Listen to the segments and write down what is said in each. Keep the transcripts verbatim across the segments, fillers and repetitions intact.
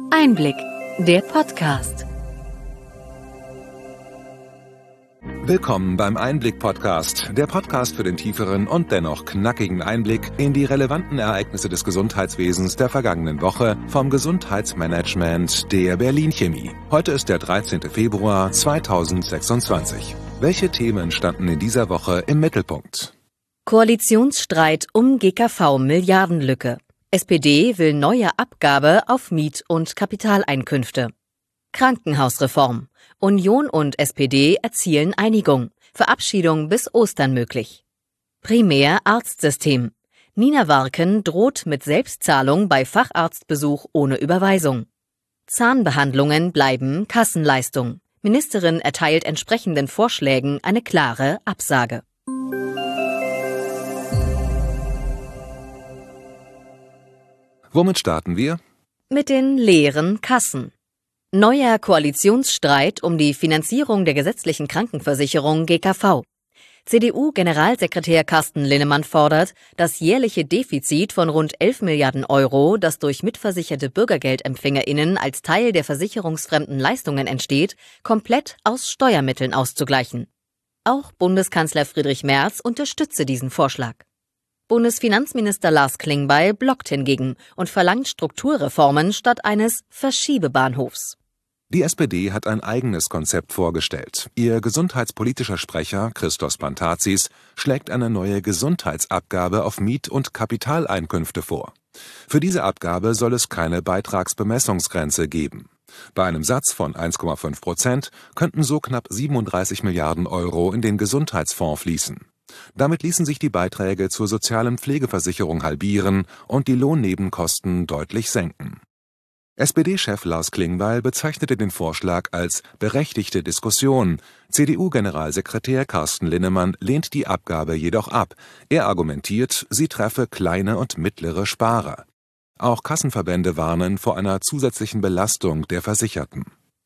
Einblick, der Podcast. Willkommen beim Einblick-Podcast, der Podcast für den tieferen und dennoch knackigen Einblick in die relevanten Ereignisse des Gesundheitswesens der vergangenen Woche vom Gesundheitsmanagement der Berlin Chemie. Heute ist der dreizehnte Februar zweitausendsechsundzwanzig. Welche Themen standen in dieser Woche im Mittelpunkt? Koalitionsstreit um G K V-Milliardenlücke. S P D will neue Abgabe auf Miet- und Kapitaleinkünfte. Krankenhausreform. Union und S P D erzielen Einigung. Verabschiedung bis Ostern möglich. Primär-Arztsystem. Nina Warken droht mit Selbstzahlung bei Facharztbesuch ohne Überweisung. Zahnbehandlungen bleiben Kassenleistung. Ministerin erteilt entsprechenden Vorschlägen eine klare Absage. Womit starten wir? Mit den leeren Kassen. Neuer Koalitionsstreit um die Finanzierung der gesetzlichen Krankenversicherung G K V. C D U-Generalsekretär Carsten Linnemann fordert, das jährliche Defizit von rund elf Milliarden Euro, das durch mitversicherte BürgergeldempfängerInnen als Teil der versicherungsfremden Leistungen entsteht, komplett aus Steuermitteln auszugleichen. Auch Bundeskanzler Friedrich Merz unterstütze diesen Vorschlag. Bundesfinanzminister Lars Klingbeil blockt hingegen und verlangt Strukturreformen statt eines Verschiebebahnhofs. Die S P D hat ein eigenes Konzept vorgestellt. Ihr gesundheitspolitischer Sprecher Christos Pantazis schlägt eine neue Gesundheitsabgabe auf Miet- und Kapitaleinkünfte vor. Für diese Abgabe soll es keine Beitragsbemessungsgrenze geben. Bei einem Satz von eins Komma fünf Prozent könnten so knapp siebenunddreißig Milliarden Euro in den Gesundheitsfonds fließen. Damit ließen sich die Beiträge zur sozialen Pflegeversicherung halbieren und die Lohnnebenkosten deutlich senken. S P D-Chef Lars Klingbeil bezeichnete den Vorschlag als berechtigte Diskussion. C D U-Generalsekretär Carsten Linnemann lehnt die Abgabe jedoch ab. Er argumentiert, sie treffe kleine und mittlere Sparer. Auch Kassenverbände warnen vor einer zusätzlichen Belastung der Versicherten.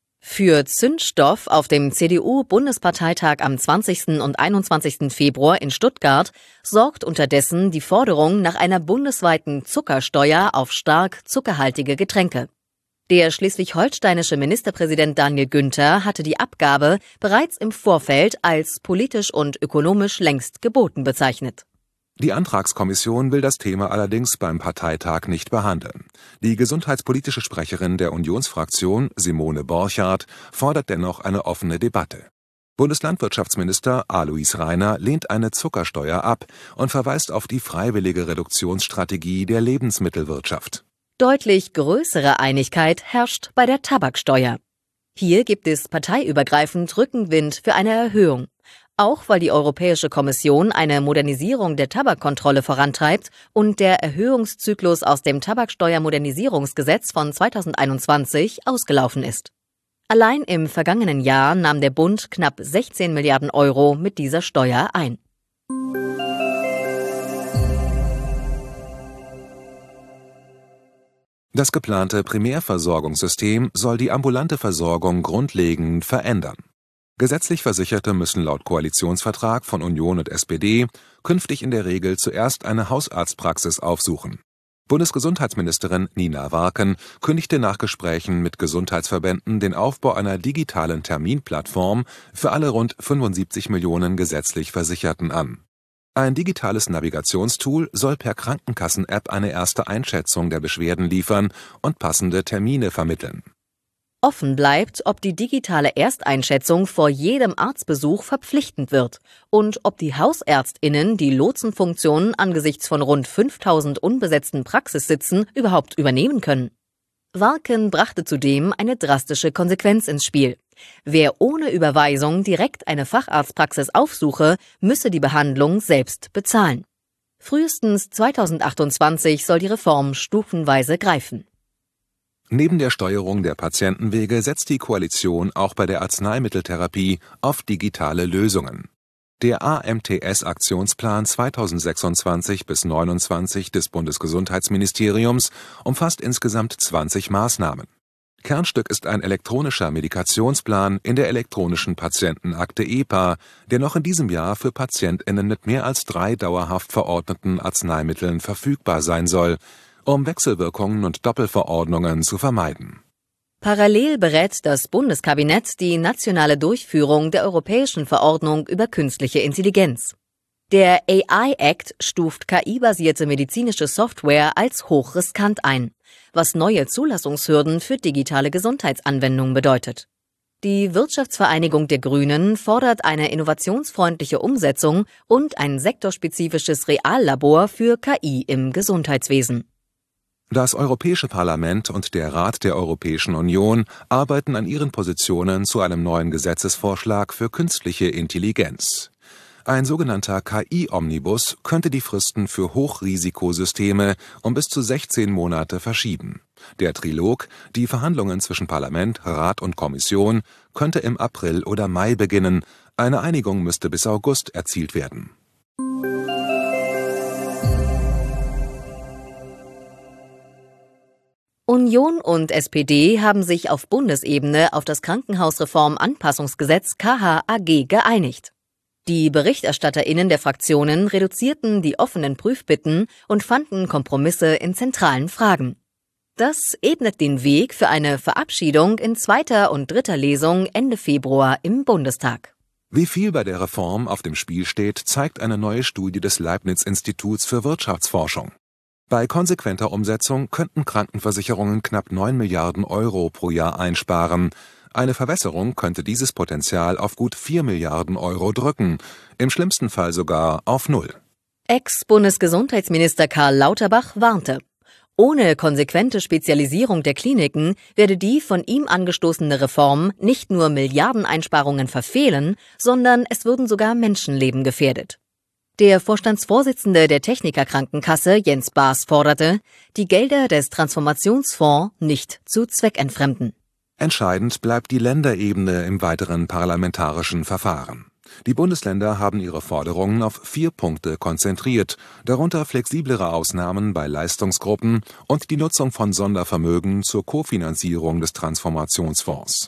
Für Zündstoff auf dem C D U-Bundesparteitag am zwanzigsten und einundzwanzigsten Februar in Stuttgart sorgt unterdessen die Forderung nach einer bundesweiten Zuckersteuer auf stark zuckerhaltige Getränke. Der schleswig-holsteinische Ministerpräsident Daniel Günther hatte die Abgabe bereits im Vorfeld als politisch und ökonomisch längst geboten bezeichnet. Die Antragskommission will das Thema allerdings beim Parteitag nicht behandeln. Die gesundheitspolitische Sprecherin der Unionsfraktion, Simone Borchardt, fordert dennoch eine offene Debatte. Bundeslandwirtschaftsminister Alois Rainer lehnt eine Zuckersteuer ab und verweist auf die freiwillige Reduktionsstrategie der Lebensmittelwirtschaft. Deutlich größere Einigkeit herrscht bei der Tabaksteuer. Hier gibt es parteiübergreifend Rückenwind für eine Erhöhung. Auch weil die Europäische Kommission eine Modernisierung der Tabakkontrolle vorantreibt und der Erhöhungszyklus aus dem Tabaksteuermodernisierungsgesetz von zweitausendeinundzwanzig ausgelaufen ist. Allein im vergangenen Jahr nahm der Bund knapp sechzehn Milliarden Euro mit dieser Steuer ein. Das geplante Primärversorgungssystem soll die ambulante Versorgung grundlegend verändern. Gesetzlich Versicherte müssen laut Koalitionsvertrag von Union und S P D künftig in der Regel zuerst eine Hausarztpraxis aufsuchen. Bundesgesundheitsministerin Nina Warken kündigte nach Gesprächen mit Gesundheitsverbänden den Aufbau einer digitalen Terminplattform für alle rund fünfundsiebzig Millionen gesetzlich Versicherten an. Ein digitales Navigationstool soll per Krankenkassen-App eine erste Einschätzung der Beschwerden liefern und passende Termine vermitteln. Offen bleibt, ob die digitale Ersteinschätzung vor jedem Arztbesuch verpflichtend wird und ob die HausärztInnen die Lotsenfunktion angesichts von rund fünftausend unbesetzten Praxissitzen überhaupt übernehmen können. Warken brachte zudem eine drastische Konsequenz ins Spiel. Wer ohne Überweisung direkt eine Facharztpraxis aufsuche, müsse die Behandlung selbst bezahlen. Frühestens zweitausendachtundzwanzig soll die Reform stufenweise greifen. Neben der Steuerung der Patientenwege setzt die Koalition auch bei der Arzneimitteltherapie auf digitale Lösungen. Der A M T S-Aktionsplan zweitausendsechsundzwanzig bis neunundzwanzig des Bundesgesundheitsministeriums umfasst insgesamt zwanzig Maßnahmen. Kernstück ist ein elektronischer Medikationsplan in der elektronischen Patientenakte E P A, der noch in diesem Jahr für PatientInnen mit mehr als drei dauerhaft verordneten Arzneimitteln verfügbar sein soll, um Wechselwirkungen und Doppelverordnungen zu vermeiden. Parallel berät das Bundeskabinett die nationale Durchführung der Europäischen Verordnung über künstliche Intelligenz. Der A I-Act stuft K I-basierte medizinische Software als hochriskant ein, was neue Zulassungshürden für digitale Gesundheitsanwendungen bedeutet. Die Wirtschaftsvereinigung der Grünen fordert eine innovationsfreundliche Umsetzung und ein sektorspezifisches Reallabor für K I im Gesundheitswesen. Das Europäische Parlament und der Rat der Europäischen Union arbeiten an ihren Positionen zu einem neuen Gesetzesvorschlag für künstliche Intelligenz. Ein sogenannter K I-Omnibus könnte die Fristen für Hochrisikosysteme um bis zu sechzehn Monate verschieben. Der Trilog, die Verhandlungen zwischen Parlament, Rat und Kommission, könnte im April oder Mai beginnen. Eine Einigung müsste bis August erzielt werden. Union und S P D haben sich auf Bundesebene auf das Krankenhausreform-Anpassungsgesetz K H A G geeinigt. Die BerichterstatterInnen der Fraktionen reduzierten die offenen Prüfbitten und fanden Kompromisse in zentralen Fragen. Das ebnet den Weg für eine Verabschiedung in zweiter und dritter Lesung Ende Februar im Bundestag. Wie viel bei der Reform auf dem Spiel steht, zeigt eine neue Studie des Leibniz-Instituts für Wirtschaftsforschung. Bei konsequenter Umsetzung könnten Krankenversicherungen knapp neun Milliarden Euro pro Jahr einsparen. Eine Verwässerung könnte dieses Potenzial auf gut vier Milliarden Euro drücken, im schlimmsten Fall sogar auf null. Ex-Bundesgesundheitsminister Karl Lauterbach warnte: Ohne konsequente Spezialisierung der Kliniken werde die von ihm angestoßene Reform nicht nur Milliardeneinsparungen verfehlen, sondern es würden sogar Menschenleben gefährdet. Der Vorstandsvorsitzende der Technikerkrankenkasse Jens Baas forderte, die Gelder des Transformationsfonds nicht zu zweckentfremden. Entscheidend bleibt die Länderebene im weiteren parlamentarischen Verfahren. Die Bundesländer haben ihre Forderungen auf vier Punkte konzentriert, darunter flexiblere Ausnahmen bei Leistungsgruppen und die Nutzung von Sondervermögen zur Kofinanzierung des Transformationsfonds.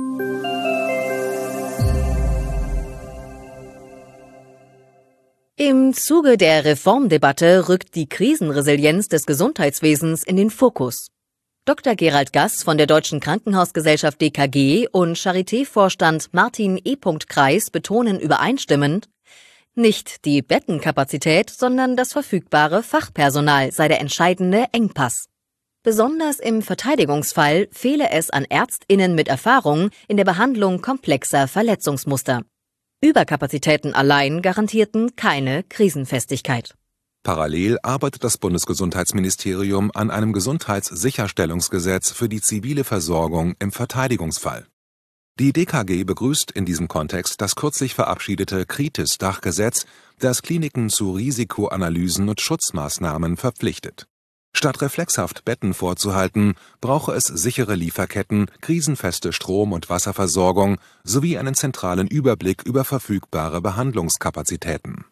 Im Zuge der Reformdebatte rückt die Krisenresilienz des Gesundheitswesens in den Fokus. Doktor Gerald Gass von der Deutschen Krankenhausgesellschaft D K G und Charité-Vorstand Martin E. Kreis betonen übereinstimmend, nicht die Bettenkapazität, sondern das verfügbare Fachpersonal sei der entscheidende Engpass. Besonders im Verteidigungsfall fehle es an ÄrztInnen mit Erfahrung in der Behandlung komplexer Verletzungsmuster. Überkapazitäten allein garantierten keine Krisenfestigkeit. Parallel arbeitet das Bundesgesundheitsministerium an einem Gesundheitssicherstellungsgesetz für die zivile Versorgung im Verteidigungsfall. Die D K G begrüßt in diesem Kontext das kürzlich verabschiedete Kritis-Dachgesetz, das Kliniken zu Risikoanalysen und Schutzmaßnahmen verpflichtet. Statt reflexhaft Betten vorzuhalten, brauche es sichere Lieferketten, krisenfeste Strom- und Wasserversorgung sowie einen zentralen Überblick über verfügbare Behandlungskapazitäten.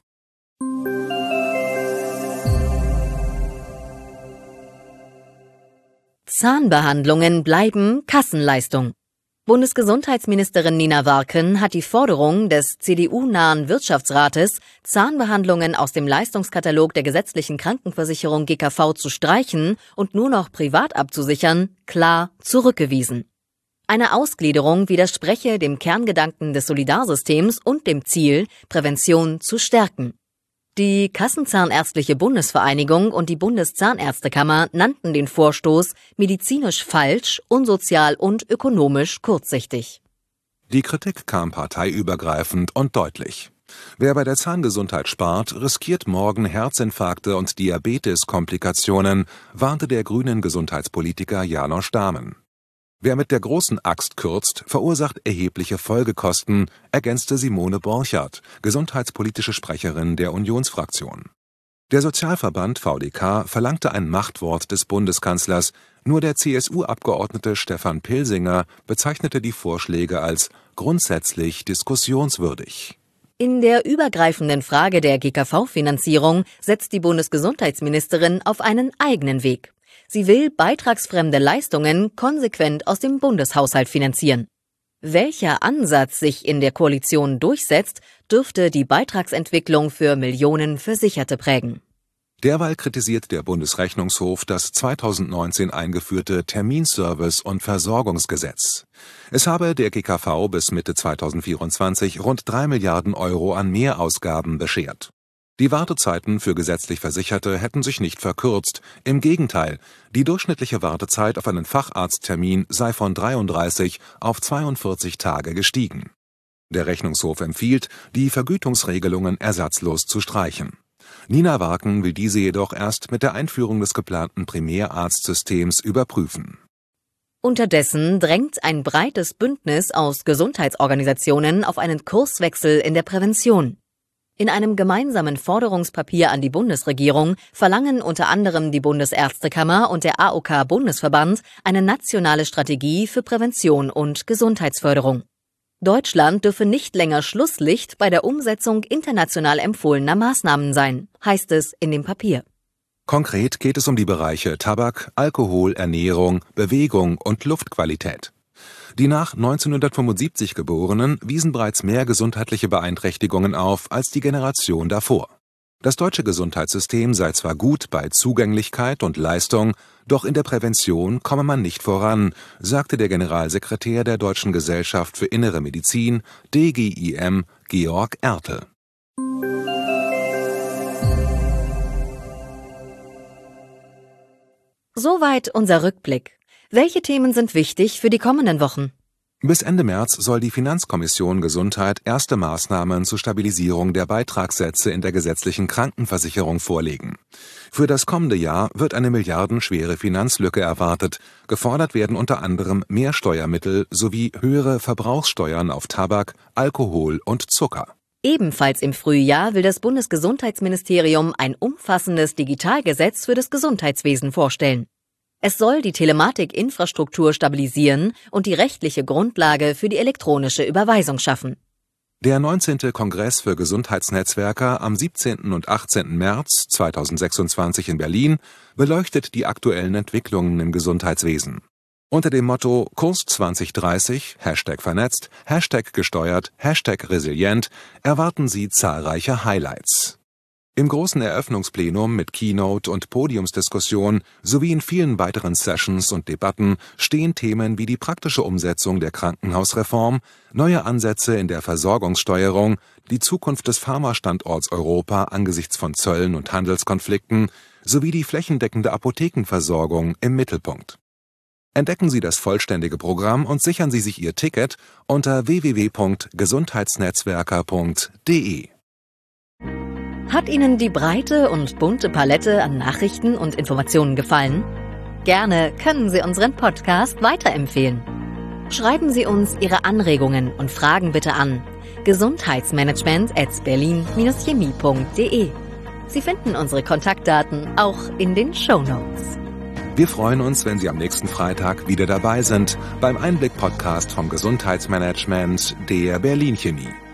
Zahnbehandlungen bleiben Kassenleistung. Bundesgesundheitsministerin Nina Warken hat die Forderung des C D U-nahen Wirtschaftsrates, Zahnbehandlungen aus dem Leistungskatalog der gesetzlichen Krankenversicherung G K V zu streichen und nur noch privat abzusichern, klar zurückgewiesen. Eine Ausgliederung widerspreche dem Kerngedanken des Solidarsystems und dem Ziel, Prävention zu stärken. Die Kassenzahnärztliche Bundesvereinigung und die Bundeszahnärztekammer nannten den Vorstoß medizinisch falsch, unsozial und ökonomisch kurzsichtig. Die Kritik kam parteiübergreifend und deutlich. Wer bei der Zahngesundheit spart, riskiert morgen Herzinfarkte und Diabeteskomplikationen, warnte der grünen Gesundheitspolitiker Janosch Dahmen. Wer mit der großen Axt kürzt, verursacht erhebliche Folgekosten, ergänzte Simone Borchardt, gesundheitspolitische Sprecherin der Unionsfraktion. Der Sozialverband V D K verlangte ein Machtwort des Bundeskanzlers, nur der C S U-Abgeordnete Stefan Pilsinger bezeichnete die Vorschläge als grundsätzlich diskussionswürdig. In der übergreifenden Frage der G K V-Finanzierung setzt die Bundesgesundheitsministerin auf einen eigenen Weg. Sie will beitragsfremde Leistungen konsequent aus dem Bundeshaushalt finanzieren. Welcher Ansatz sich in der Koalition durchsetzt, dürfte die Beitragsentwicklung für Millionen Versicherte prägen. Derweil kritisiert der Bundesrechnungshof das zweitausendneunzehn eingeführte Terminservice- und Versorgungsgesetz. Es habe der G K V bis Mitte zweitausendvierundzwanzig rund drei Milliarden Euro an Mehrausgaben beschert. Die Wartezeiten für gesetzlich Versicherte hätten sich nicht verkürzt. Im Gegenteil, die durchschnittliche Wartezeit auf einen Facharzttermin sei von dreiunddreißig auf zweiundvierzig Tage gestiegen. Der Rechnungshof empfiehlt, die Vergütungsregelungen ersatzlos zu streichen. Nina Warken will diese jedoch erst mit der Einführung des geplanten Primärarztsystems überprüfen. Unterdessen drängt ein breites Bündnis aus Gesundheitsorganisationen auf einen Kurswechsel in der Prävention. In einem gemeinsamen Forderungspapier an die Bundesregierung verlangen unter anderem die Bundesärztekammer und der A O K-Bundesverband eine nationale Strategie für Prävention und Gesundheitsförderung. Deutschland dürfe nicht länger Schlusslicht bei der Umsetzung international empfohlener Maßnahmen sein, heißt es in dem Papier. Konkret geht es um die Bereiche Tabak, Alkohol, Ernährung, Bewegung und Luftqualität. Die nach neunzehnhundertfünfundsiebzig Geborenen wiesen bereits mehr gesundheitliche Beeinträchtigungen auf als die Generation davor. Das deutsche Gesundheitssystem sei zwar gut bei Zugänglichkeit und Leistung, doch in der Prävention komme man nicht voran, sagte der Generalsekretär der Deutschen Gesellschaft für Innere Medizin, D G I M, Georg Ertel. Soweit unser Rückblick. Welche Themen sind wichtig für die kommenden Wochen? Bis Ende März soll die Finanzkommission Gesundheit erste Maßnahmen zur Stabilisierung der Beitragssätze in der gesetzlichen Krankenversicherung vorlegen. Für das kommende Jahr wird eine milliardenschwere Finanzlücke erwartet. Gefordert werden unter anderem mehr Steuermittel sowie höhere Verbrauchssteuern auf Tabak, Alkohol und Zucker. Ebenfalls im Frühjahr will das Bundesgesundheitsministerium ein umfassendes Digitalgesetz für das Gesundheitswesen vorstellen. Es soll die Telematikinfrastruktur stabilisieren und die rechtliche Grundlage für die elektronische Überweisung schaffen. Der neunzehnte Kongress für Gesundheitsnetzwerker am siebzehnten und achtzehnten März zweitausendsechsundzwanzig in Berlin beleuchtet die aktuellen Entwicklungen im Gesundheitswesen. Unter dem Motto Kurs zwanzig dreißig, Hashtag vernetzt, Hashtag gesteuert, Hashtag resilient erwarten Sie zahlreiche Highlights. Im großen Eröffnungsplenum mit Keynote und Podiumsdiskussion sowie in vielen weiteren Sessions und Debatten stehen Themen wie die praktische Umsetzung der Krankenhausreform, neue Ansätze in der Versorgungssteuerung, die Zukunft des Pharmastandorts Europa angesichts von Zöllen und Handelskonflikten sowie die flächendeckende Apothekenversorgung im Mittelpunkt. Entdecken Sie das vollständige Programm und sichern Sie sich Ihr Ticket unter w w w punkt gesundheitsnetzwerker punkt d e. Hat Ihnen die breite und bunte Palette an Nachrichten und Informationen gefallen? Gerne können Sie unseren Podcast weiterempfehlen. Schreiben Sie uns Ihre Anregungen und Fragen bitte an gesundheitsmanagement at berlin dash chemie punkt d e. Sie finden unsere Kontaktdaten auch in den Shownotes. Wir freuen uns, wenn Sie am nächsten Freitag wieder dabei sind beim Einblick-Podcast vom Gesundheitsmanagement der Berlin Chemie.